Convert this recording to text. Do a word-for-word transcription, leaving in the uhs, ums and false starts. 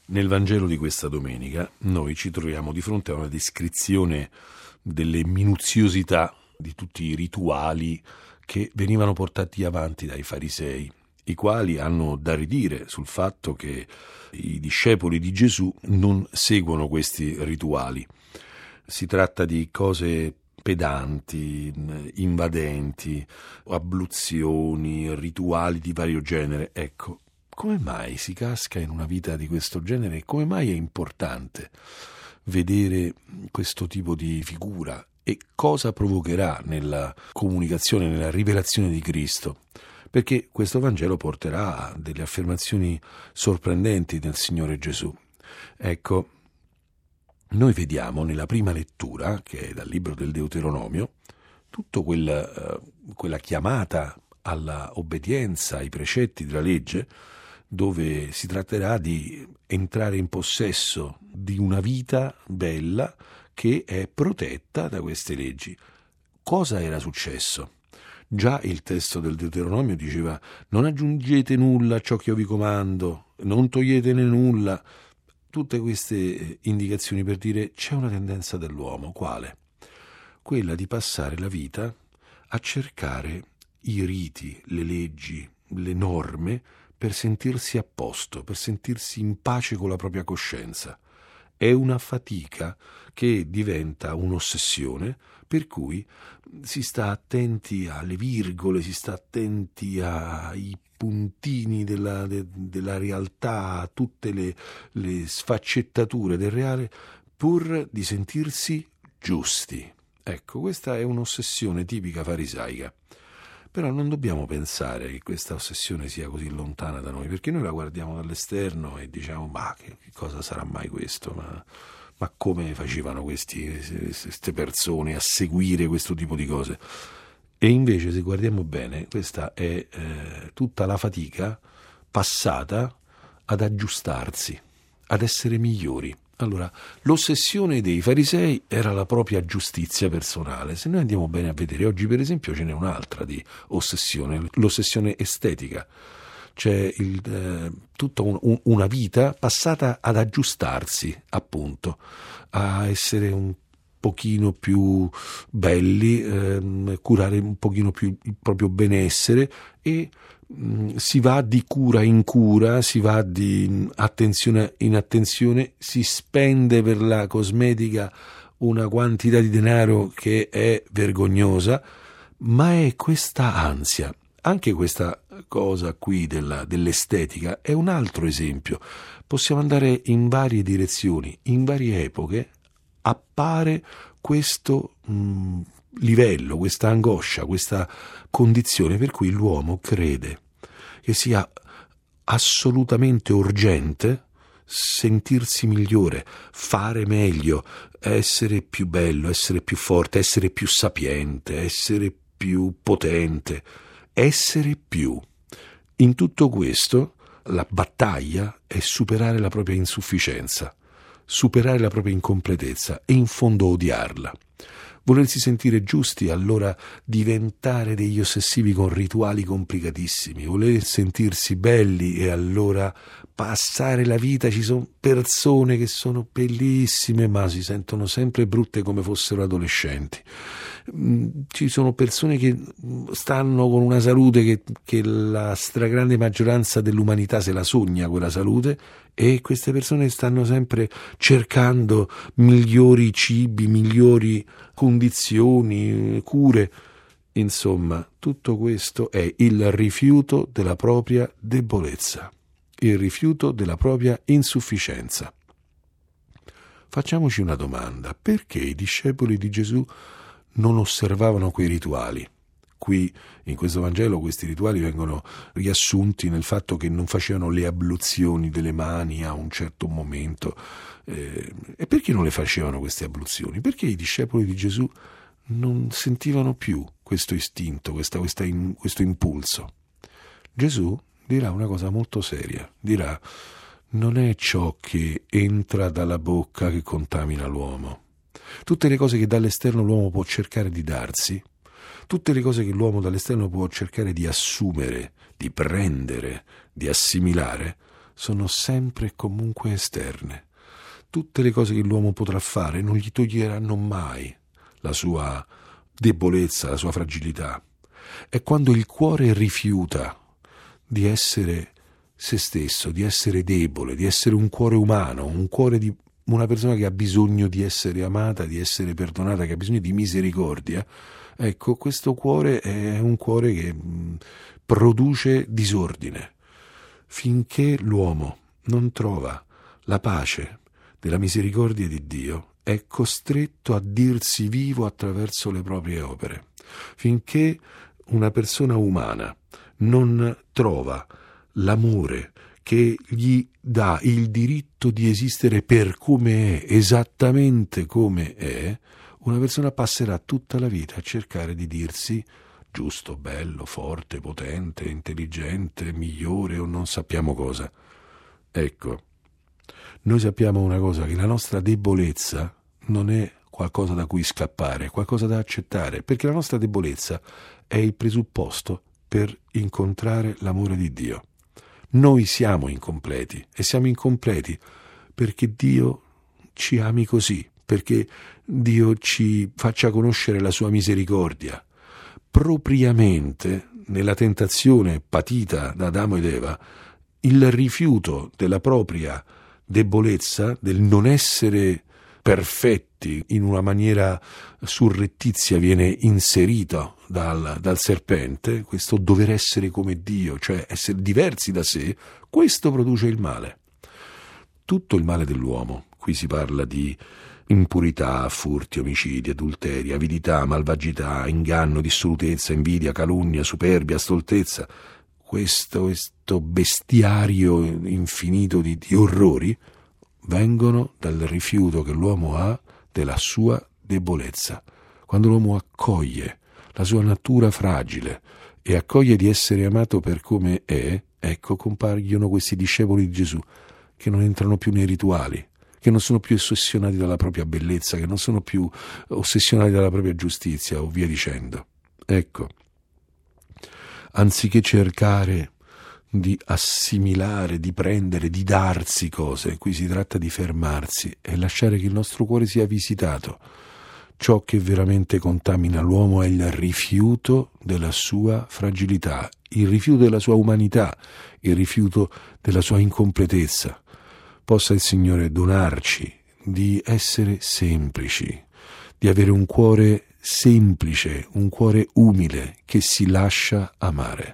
Nel Vangelo di questa domenica noi ci troviamo di fronte a una descrizione delle minuziosità di tutti i rituali che venivano portati avanti dai farisei, i quali hanno da ridire sul fatto che i discepoli di Gesù non seguono questi rituali. Si tratta di cose pedanti, invadenti, abluzioni, rituali di vario genere. Ecco, come mai si casca in una vita di questo genere e come mai è importante vedere questo tipo di figura e cosa provocherà nella comunicazione, nella rivelazione di Cristo? Perché questo Vangelo porterà a delle affermazioni sorprendenti del Signore Gesù. Ecco, noi vediamo nella prima lettura, che è dal libro del Deuteronomio, tutto quel, uh, quella chiamata alla obbedienza ai precetti della legge, dove si tratterà di entrare in possesso di una vita bella che è protetta da queste leggi. Cosa era successo? Già il testo del Deuteronomio diceva: non aggiungete nulla a ciò che io vi comando, non toglietene nulla. Tutte queste indicazioni per dire c'è una tendenza dell'uomo. Quale? Quella di passare la vita a cercare i riti, le leggi, le norme per sentirsi a posto, per sentirsi in pace con la propria coscienza. È una fatica che diventa un'ossessione, per cui si sta attenti alle virgole, si sta attenti ai puntini della, de, della realtà, a tutte le, le sfaccettature del reale, pur di sentirsi giusti. Ecco, questa è un'ossessione tipica farisaica. Però non dobbiamo pensare che questa ossessione sia così lontana da noi, perché noi la guardiamo dall'esterno e diciamo: ma che, che cosa sarà mai questo? Ma, ma come facevano questi, queste persone a seguire questo tipo di cose? E invece, se guardiamo bene, questa è eh, tutta la fatica passata ad aggiustarsi, ad essere migliori. Allora, l'ossessione dei farisei era la propria giustizia personale. Se noi andiamo bene a vedere, oggi per esempio ce n'è un'altra di ossessione, l'ossessione estetica. C'è il, eh, tutta un, un, una vita passata ad aggiustarsi, appunto, a essere un pochino più belli, ehm, curare un pochino più il proprio benessere e si va di cura in cura, si va di attenzione in attenzione, si spende per la cosmetica una quantità di denaro che è vergognosa, ma è questa ansia. Anche questa cosa qui della, dell'estetica è un altro esempio. Possiamo andare in varie direzioni, in varie epoche appare questo mh, livello, questa angoscia, questa condizione per cui l'uomo crede che sia assolutamente urgente sentirsi migliore, fare meglio, essere più bello, essere più forte, essere più sapiente, essere più potente, essere più. In tutto questo la battaglia è superare la propria insufficienza, superare la propria incompletezza e in fondo odiarla. Volersi sentire giusti, allora diventare degli ossessivi con rituali complicatissimi. Voler sentirsi belli e allora passare la vita. Ci sono persone che sono bellissime ma si sentono sempre brutte come fossero adolescenti. Ci sono persone che stanno con una salute che, che la stragrande maggioranza dell'umanità se la sogna quella salute, e queste persone stanno sempre cercando migliori cibi, migliori condizioni, cure. Insomma, tutto questo è il rifiuto della propria debolezza, il rifiuto della propria insufficienza. Facciamoci una domanda: perché i discepoli di Gesù non osservavano quei rituali? Qui, in questo Vangelo, questi rituali vengono riassunti nel fatto che non facevano le abluzioni delle mani a un certo momento. Eh, e perché non le facevano queste abluzioni? Perché i discepoli di Gesù non sentivano più questo istinto, questa, questa in, questo impulso. Gesù dirà una cosa molto seria, dirà: non è ciò che entra dalla bocca che contamina l'uomo. Tutte le cose che dall'esterno l'uomo può cercare di darsi, tutte le cose che l'uomo dall'esterno può cercare di assumere, di prendere, di assimilare, sono sempre e comunque esterne. Tutte le cose che l'uomo potrà fare non gli toglieranno mai la sua debolezza, la sua fragilità. È quando il cuore rifiuta di essere se stesso, di essere debole, di essere un cuore umano, un cuore di una persona che ha bisogno di essere amata, di essere perdonata, che ha bisogno di misericordia. Ecco, questo cuore è un cuore che mh, produce disordine. Finché l'uomo non trova la pace della misericordia di Dio, è costretto a dirsi vivo attraverso le proprie opere. Finché una persona umana non trova l'amore che gli dà il diritto di esistere per come è, esattamente come è, una persona passerà tutta la vita a cercare di dirsi giusto, bello, forte, potente, intelligente, migliore o non sappiamo cosa. Ecco, noi sappiamo una cosa, che la nostra debolezza non è qualcosa da cui scappare, è qualcosa da accettare, perché la nostra debolezza è il presupposto per incontrare l'amore di Dio. Noi siamo incompleti e siamo incompleti perché Dio ci ami così, perché Dio ci faccia conoscere la sua misericordia. Propriamente, nella tentazione patita da Adamo ed Eva, il rifiuto della propria debolezza, del non essere perfetti in una maniera surrettizia, viene inserito dal, dal serpente, questo dover essere come Dio, cioè essere diversi da sé, questo produce il male. Tutto il male dell'uomo, qui si parla di impurità, furti, omicidi, adulteri, avidità, malvagità, inganno, dissolutezza, invidia, calunnia, superbia, stoltezza, questo, questo bestiario infinito di, di orrori, vengono dal rifiuto che l'uomo ha della sua debolezza. Quando l'uomo accoglie la sua natura fragile e accoglie di essere amato per come è, ecco compaiono questi discepoli di Gesù che non entrano più nei rituali, che non sono più ossessionati dalla propria bellezza, che non sono più ossessionati dalla propria giustizia o via dicendo. Ecco, anziché cercare di assimilare, di prendere, di darsi cose, qui si tratta di fermarsi e lasciare che il nostro cuore sia visitato. Ciò che veramente contamina l'uomo è il rifiuto della sua fragilità, il rifiuto della sua umanità, il rifiuto della sua incompletezza. Possa il Signore donarci di essere semplici, di avere un cuore semplice, un cuore umile che si lascia amare.